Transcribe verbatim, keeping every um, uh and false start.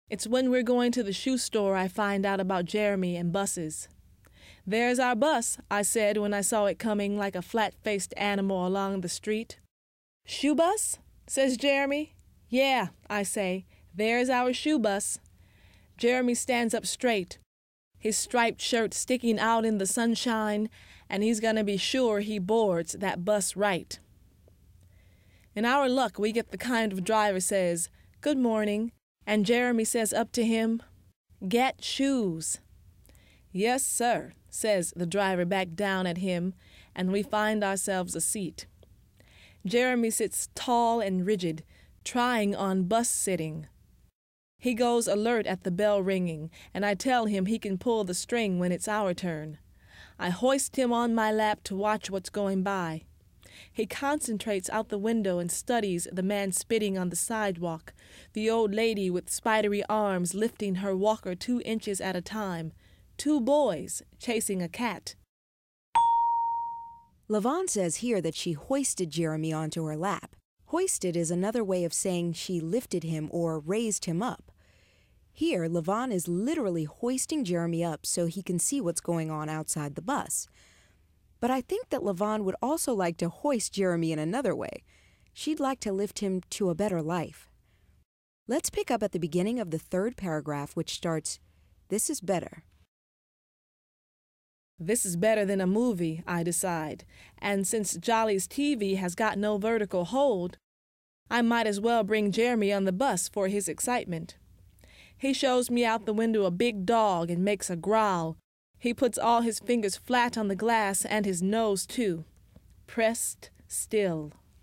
It's when we're going to the shoe store I find out about Jeremy and buses. "There's our bus," I said when I saw it coming like a flat-faced animal along the street. "Shoe bus?" says Jeremy. "Yeah," I say, "there's our shoe bus." Jeremy stands up straight, his striped shirt sticking out in the sunshine, and he's gonna be sure he boards that bus right. In our luck, we get the kind of driver says, "Good morning," and Jeremy says up to him, "Get shoes." "Yes, sir," says the driver back down at him, and we find ourselves a seat. Jeremy sits tall and rigid, trying on bus sitting. He goes alert at the bell ringing, and I tell him he can pull the string when it's our turn. I hoist him on my lap to watch what's going by. He concentrates out the window and studies the man spitting on the sidewalk, the old lady with spidery arms lifting her walker two inches at a time, two boys chasing a cat. Lavon says here that she hoisted Jeremy onto her lap. Hoisted is another way of saying she lifted him or raised him up. Here, Lavon is literally hoisting Jeremy up so he can see what's going on outside the bus. But I think that Lavon would also like to hoist Jeremy in another way. She'd like to lift him to a better life. Let's pick up at the beginning of the third paragraph, which starts, "This is better." This is better than a movie, I decide, and since Jolly's T V has got no vertical hold, I might as well bring Jeremy on the bus for his excitement. He shows me out the window a big dog and makes a growl. He puts all his fingers flat on the glass and his nose too, pressed still.